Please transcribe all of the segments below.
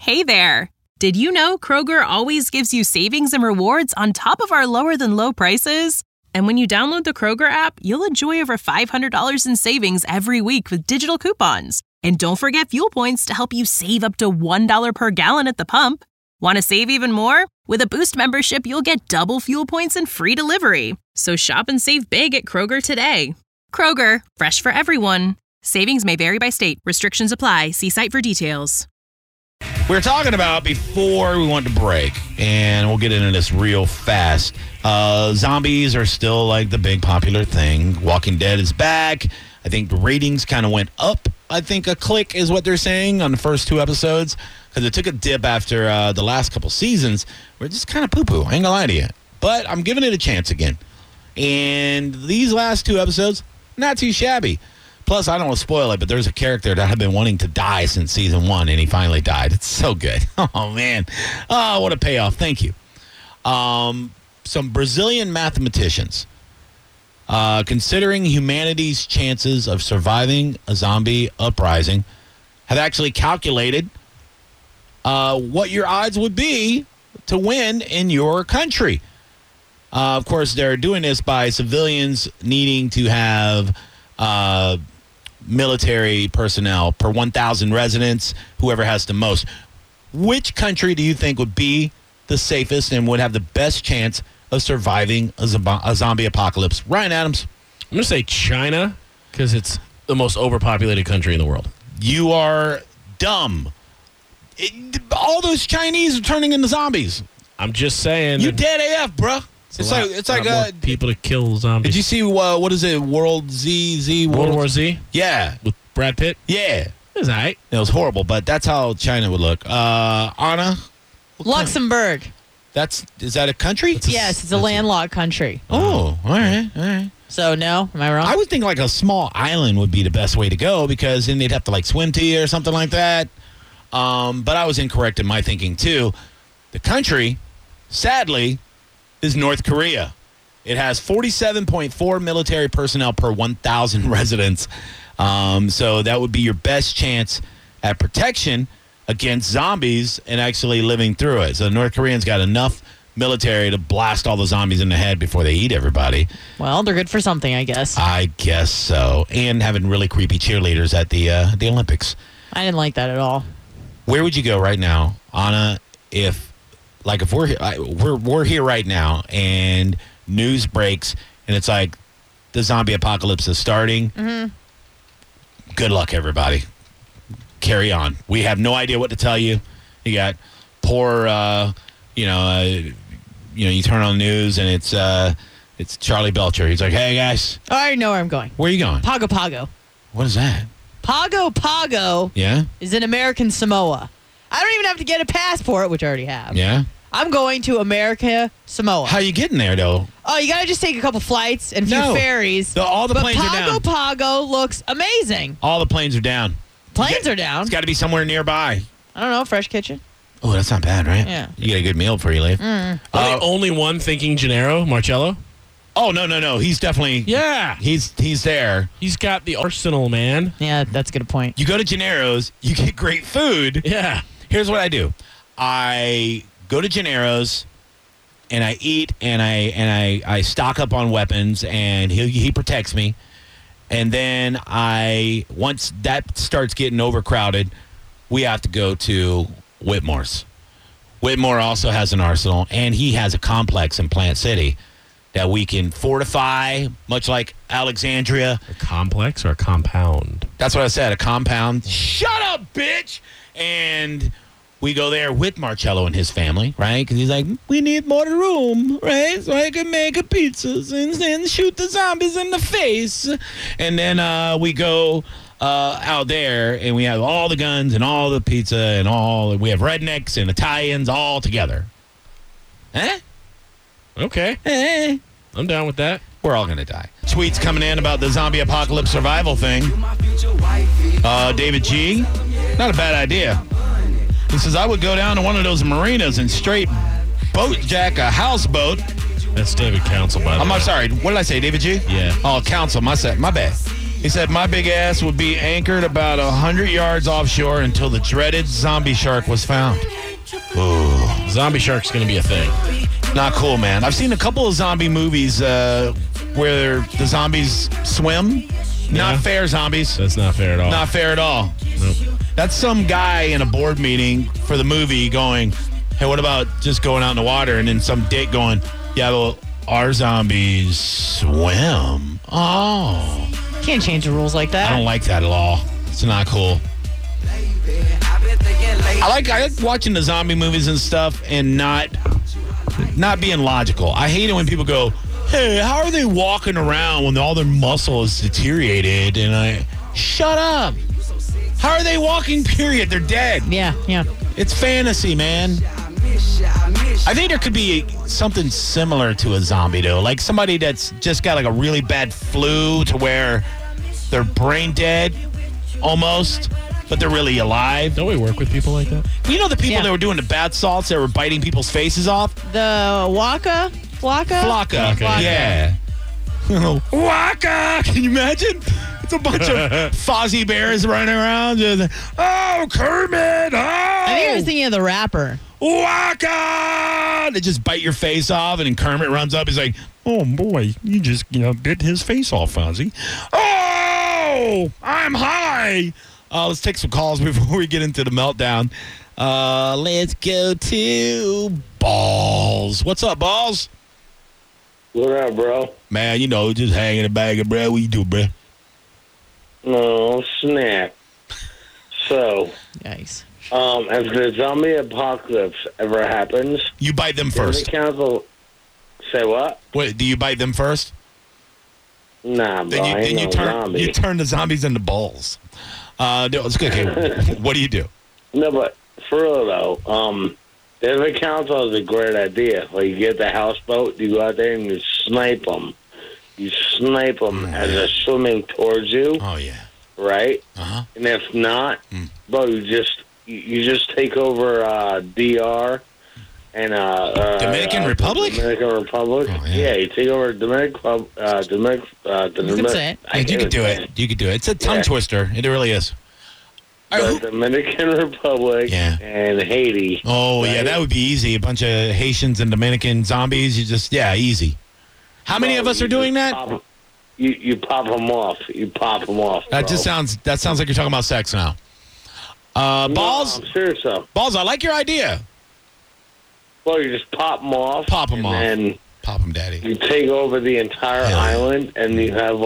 Hey there! Did you know Kroger always gives you savings and rewards on top of our lower-than-low prices? And when you download the Kroger app, you'll enjoy over $500 in savings every week with digital coupons. And don't forget fuel points to help you save up to $1 per gallon at the pump. Want to save even more? With a Boost membership, you'll get double fuel points and free delivery. So shop and save big at Kroger today. Kroger, fresh for everyone. Savings may vary by state. Restrictions apply. See site for details. We were talking about before we went to break, and we'll get into this real fast. Zombies are still like the big popular thing. Walking Dead is back. I think the ratings kind of went up. I think a click is what they're saying on the first 2 episodes, because it took a dip after the last couple seasons. We're just kind of poo-poo. I ain't gonna lie to you. But I'm giving it a chance again. And these last 2 episodes, not too shabby. Plus, I don't want to spoil it, but there's a character that I've been wanting to die since season 1, and he finally died. It's so good. Oh, man. Oh, what a payoff. Thank you. Some Brazilian mathematicians, considering humanity's chances of surviving a zombie uprising, have actually calculated what your odds would be to win in your country. Of course, they're doing this by civilians needing to have military personnel per 1,000 residents, whoever has the most. Which country do you think would be the safest and would have the best chance of surviving a zombie apocalypse? Ryan Adams. I'm going to say China, because it's the most overpopulated country in the world. You are dumb. All those Chinese are turning into zombies. I'm just saying. You dead AF, bruh. It's like more people to kill zombies. Did you see what is it? World War Z? Yeah, with Brad Pitt. Yeah, it was all right. It was horrible, but that's how China would look. Anna, Luxembourg. Is that a country? Yes, it's a landlocked country. Oh, all right. So no, am I wrong? I would think like a small island would be the best way to go, because then they'd have to like swim to you or something like that. But I was incorrect in my thinking too. The country, sadly, is North Korea. It has 47.4 military personnel per 1,000 residents. So that would be your best chance at protection against zombies and actually living through it. So North Koreans got enough military to blast all the zombies in the head before they eat everybody. Well, they're good for something, I guess. I guess so. And having really creepy cheerleaders at the Olympics. I didn't like that at all. Where would you go right now, Anna, if we're here right now and news breaks and it's like the zombie apocalypse is starting? Mm-hmm. Good luck, everybody. Carry on. We have no idea what to tell you. You got poor, you turn on the news and it's Charlie Belcher. He's like, hey, guys. Oh, I already know where I'm going. Where are you going? Pago Pago. What is that? Pago is in American Samoa. I don't even have to get a passport, which I already have. Yeah? I'm going to America, Samoa. How you getting there, though? Oh, you got to just take a couple flights and a few ferries. All the planes are down. Pago looks amazing. All the planes are down. Planes are down? It's got to be somewhere nearby. I don't know, Fresh Kitchen. Oh, that's not bad, right? Yeah. You get a good meal before you leave. The only one thinking Gennaro, Marcello? Oh, no. He's definitely... Yeah. He's there. He's got the arsenal, man. Yeah, that's a good point. You go to Gennaro's, you get great food. Yeah. Here's what I do. I go to Gennaro's, and I eat, and I stock up on weapons, and he protects me. And then once that starts getting overcrowded, we have to go to Whitmore's. Whitmore also has an arsenal, and he has a complex in Plant City that we can fortify, much like Alexandria. A complex or a compound? That's what I said, a compound. Shut up, bitch! And we go there with Marcello and his family, right? Because he's like, we need more room, right? So I can make pizzas and shoot the zombies in the face. And then we go out there, and we have all the guns and all the pizza and we have rednecks and Italians all together. Eh? Okay. Eh? I'm down with that. We're all going to die. Tweets coming in about the zombie apocalypse survival thing. David G, not a bad idea. He says, I would go down to one of those marinas and straight boat jack a houseboat. That's David Council, by the way. I'm sorry. What did I say, David G? Yeah. Oh, Council. My bad. He said, my big ass would be anchored about 100 yards offshore until the dreaded zombie shark was found. Ooh. Zombie shark's going to be a thing. Not cool, man. I've seen a couple of zombie movies where the zombies swim. Not fair, zombies. That's not fair at all. Not fair at all. Nope. That's some guy in a board meeting for the movie going, hey, what about just going out in the water? And then some dick going, yeah, well, our zombies swim. Oh. Can't change the rules like that. I don't like that at all. It's not cool. I like watching the zombie movies and stuff and not being logical. I hate it when people go, hey, how are they walking around when all their muscle is deteriorated? And shut up. How are they walking, period? They're dead. Yeah. It's fantasy, man. I think there could be something similar to a zombie, though. Like somebody that's just got like a really bad flu to where they're brain dead almost, but they're really alive. Don't we work with people like that? You know the people that were doing the bath salts that were biting people's faces off? The Flocka? Flocka. Yeah. Waka! Can you imagine? It's a bunch of Fozzie Bears running around. Just, oh, Kermit! Oh! I think I was thinking of the rapper. Waka! They just bite your face off, and then Kermit runs up. He's like, oh, boy, you just bit his face off, Fozzie. Oh, I'm high! Let's take some calls before we get into the meltdown. Let's go to Balls. What's up, Balls? What up, bro? Man, just hanging a bag of bread. What you do, bro? Oh, snap. So, Yikes. if the zombie apocalypse ever happens... You bite them first. The council... Say what? What, do you bite them first? Nah, bro, Then you turn the zombies into balls. No, it's good. Okay, what do you do? No, but for real, though, the council is a great idea. Like, you get the houseboat, you go out there and you snipe them. You snipe them as they're swimming towards you. Oh, yeah. Right? Uh-huh. And if not, bro, you just take over DR and Dominican Republic? Dominican Republic. Oh, yeah, you take over Dominican. You can say it. Yeah, you could do it. You could do it. It's a tongue twister. It really is. The Dominican Republic and Haiti. Oh, right? Yeah, that would be easy. A bunch of Haitians and Dominican zombies. Easy. How many of us are doing that? You pop them off. You pop them off. That sounds like you're talking about sex now. Balls? No, I'm serious though. Balls, I like your idea. Well, you just pop them off. Pop them off. And pop them, daddy. You take over the entire island, and you have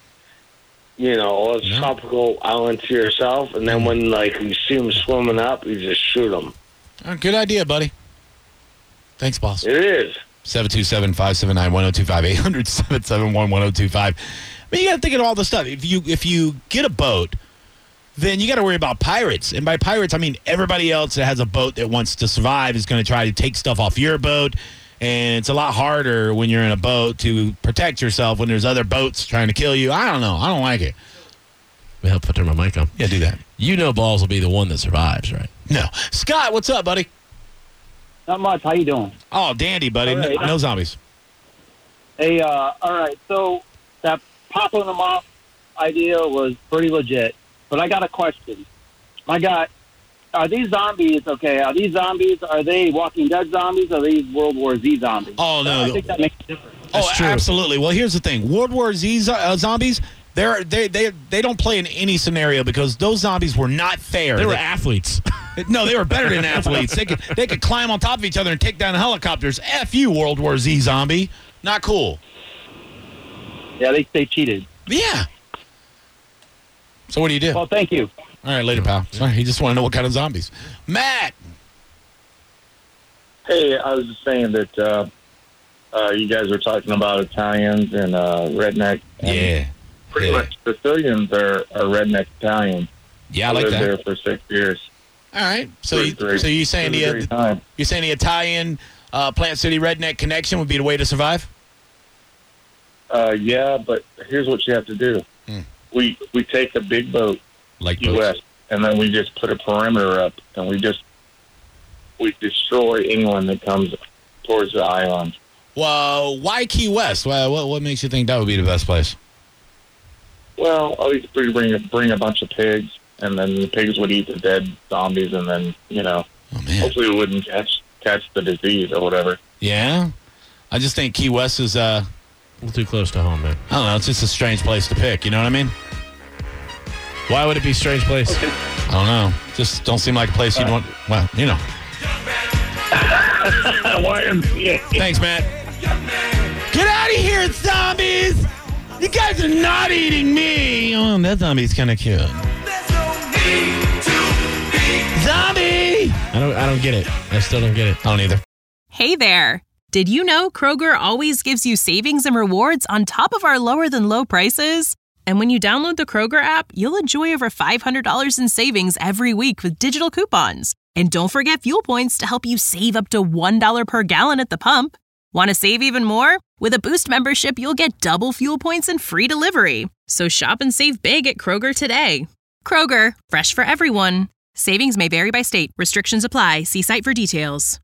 all the tropical island to yourself. And then when you see them swimming up, you just shoot them. Good idea, buddy. Thanks, boss. It is. 727-579-1025, 800-771-1025. I mean, you got to think of all the stuff. If you get a boat, then you got to worry about pirates. And by pirates, I mean everybody else that has a boat that wants to survive is going to try to take stuff off your boat. And it's a lot harder when you're in a boat to protect yourself when there's other boats trying to kill you. I don't know. I don't like it. Let me help turn my mic on. Yeah, do that. Balls will be the one that survives, right? No. Scott, what's up, buddy? Not much. How you doing? Oh, dandy, buddy. Right. No zombies. Hey, all right. So that popping them off idea was pretty legit. But I got a question. Are these zombies, okay, are they Walking Dead zombies, or are they World War Z zombies? Oh, no. I think that makes a difference. That's true. Absolutely. Well, here's the thing. World War Z zombies, they don't play in any scenario because those zombies were not fair. They were athletes. No, they were better than athletes. They could climb on top of each other and take down helicopters. F you, World War Z zombie. Not cool. Yeah, they cheated. Yeah. So what do you do? Well, thank you. All right, later, pal. Sorry, you just want to know what kind of zombies. Matt! Hey, I was just saying that you guys were talking about Italians and redneck. And pretty much Sicilians are redneck Italians. Yeah, I like that. I lived there for 6 years. All right. So you're saying the Italian Plant City redneck connection would be the way to survive? Yeah, but here's what you have to do. We take a big boat, like U.S., and then we just put a perimeter up, and we destroy anyone that comes towards the island. Well, why Key West? Well, what makes you think that would be the best place? Well, at least bring a bunch of pigs, and then the pigs would eat the dead zombies, and then, hopefully we wouldn't catch the disease or whatever. Yeah? I just think Key West is a little too close to home, man. I don't know. It's just a strange place to pick. You know what I mean? Why would it be a strange place? Okay. I don't know. Just don't seem like a place you'd want. Well, Thanks, Matt. Get out of here, zombies! You guys are not eating me. Oh, that zombie's kind of cute. Zombie! I don't get it. I still don't get it. I don't either. Hey there. Did you know Kroger always gives you savings and rewards on top of our lower than low prices? And when you download the Kroger app, you'll enjoy over $500 in savings every week with digital coupons. And don't forget fuel points to help you save up to $1 per gallon at the pump. Want to save even more? With a Boost membership, you'll get double fuel points and free delivery. So shop and save big at Kroger today. Kroger, fresh for everyone. Savings may vary by state. Restrictions apply. See site for details.